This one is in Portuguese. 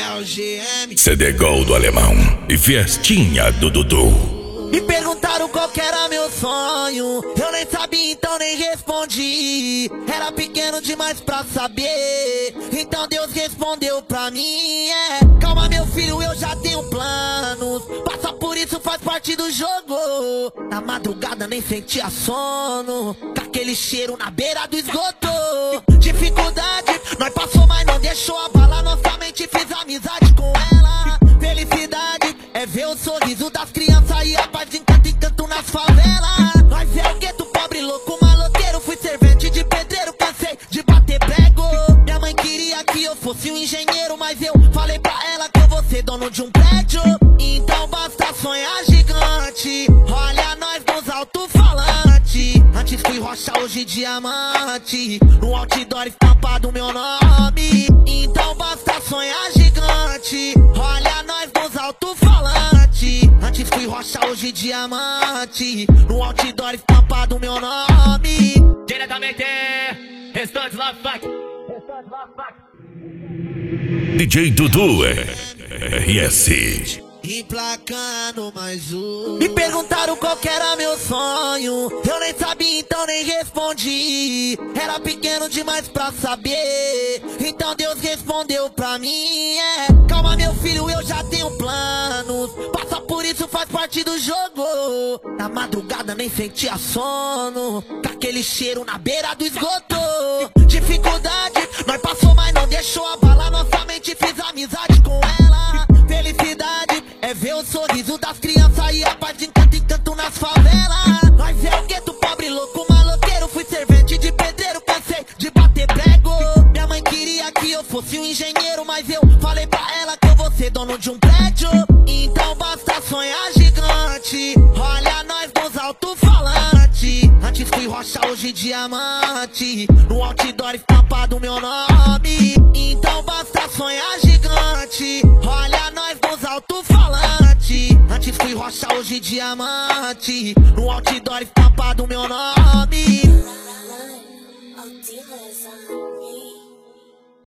CD Gol do Alemão e Fiestinha do Dudu. Me perguntaram qual que era meu sonho, eu nem sabia, então nem respondi. Era pequeno demais pra saber, então Deus respondeu pra mim. Calma meu filho, eu já tenho planos, passa por isso, faz parte do jogo. Na madrugada nem sentia sono, com aquele cheiro na beira do esgoto. Dificuldade, nós passou, mas não deixou abalar nossa mente, fiz amizade com ela. Felicidade é ver o sorriso das crianças e a paz de encanto em canto nas favelas. Nós é o gueto, pobre, louco, maloqueiro. Fui servente de pedreiro, cansei de bater prego. Minha mãe queria que eu fosse um engenheiro, mas eu falei pra ela que eu vou ser dono de um prédio. Então basta sonhar gigante, olha nós nos alto-falantes. Antes fui rocha, hoje diamante, no outdoor estampado meu nome. Então basta sonhar gigante, olha nós nos alto-falantes. Antes fui rocha, hoje diamante, no outdoor estampado meu nome. Diretamente, Restante Love Funk. DJ Dudu RS. Emplacando mais um. Me perguntaram qual que era meu sonho, eu nem sabia, então nem respondi. Era pequeno demais pra saber, então Deus respondeu pra mim. Calma meu filho, eu já tenho planos, passa por isso, faz parte do jogo. Na madrugada nem sentia sono, com aquele cheiro na beira do esgoto. Dificuldade, nós passou, mas não deixou abalar nossa mente, fiz amizade com ela. Felicidade é ver o sorriso das crianças e a paz de encanto em canto nas favelas. Nós é o gueto, pobre, louco, maloqueiro. Fui servente de pedreiro, cansei de bater prego. Minha mãe queria que eu fosse um engenheiro, mas eu falei pra ela que eu vou ser dono de um prédio. Então basta sonhar gigante, olha nós nos alto-falantes. Antes fui rocha, hoje diamante, no outdoor estampado meu nome. Então basta sonhar gigante, olha nós nos alto-falantes. Antes fui rocha, hoje diamante, no outdoor estampado meu nome.